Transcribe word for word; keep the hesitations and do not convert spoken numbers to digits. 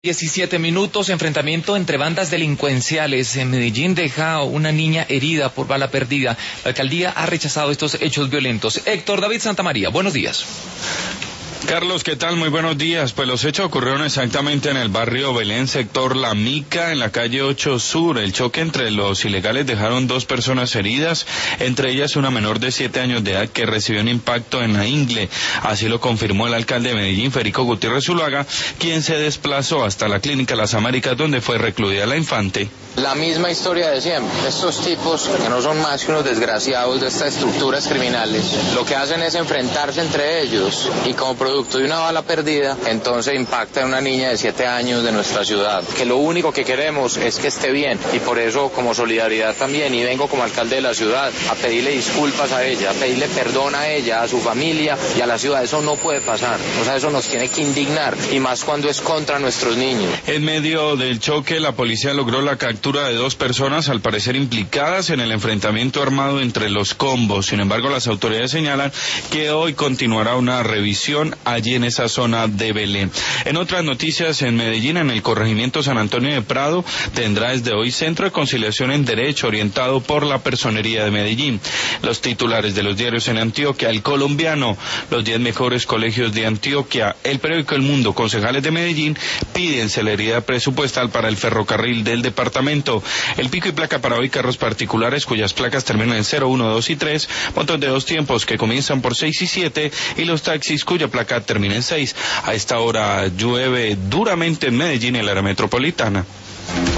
diecisiete minutos, enfrentamiento entre bandas delincuenciales en Medellín deja una niña herida por bala perdida. La alcaldía ha rechazado estos hechos violentos. Héctor David Santamaría, buenos días. Carlos, ¿qué tal? Muy buenos días. Pues los hechos ocurrieron exactamente en el barrio Belén, sector La Mica, en la calle ocho Sur. El choque entre los ilegales dejaron dos personas heridas, entre ellas una menor de siete años de edad que recibió un impacto en la ingle. Así lo confirmó el alcalde de Medellín, Federico Gutiérrez Zuluaga, quien se desplazó hasta la clínica Las Américas, donde fue recluida la infante. La misma historia de siempre. Estos tipos, que no son más que unos desgraciados de estas estructuras criminales, lo que hacen es enfrentarse entre ellos y como producto de una bala perdida, entonces impacta en una niña de siete años de nuestra ciudad, que lo único que queremos es que esté bien, y por eso como solidaridad también, y vengo como alcalde de la ciudad a pedirle disculpas a ella, a pedirle perdón a ella, a su familia y a la ciudad. Eso no puede pasar, o sea, eso nos tiene que indignar, y más cuando es contra nuestros niños. En medio del choque, la policía logró la captura de dos personas, al parecer implicadas en el enfrentamiento armado entre los combos. Sin embargo, las autoridades señalan que hoy continuará una revisión allí en esa zona de Belén. En otras noticias, en Medellín, en el corregimiento San Antonio de Prado, tendrá desde hoy Centro de Conciliación en Derecho, orientado por la Personería de Medellín. Los titulares de los diarios en Antioquia, El Colombiano, los diez mejores colegios de Antioquia, el periódico El Mundo, concejales de Medellín piden celeridad presupuestal para el ferrocarril del departamento. El pico y placa para hoy, carros particulares cuyas placas terminan en cero, uno, dos y tres, motos de dos tiempos que comienzan por seis y siete, y los taxis cuya placa termina en seis. A esta hora llueve duramente en Medellín y el área metropolitana.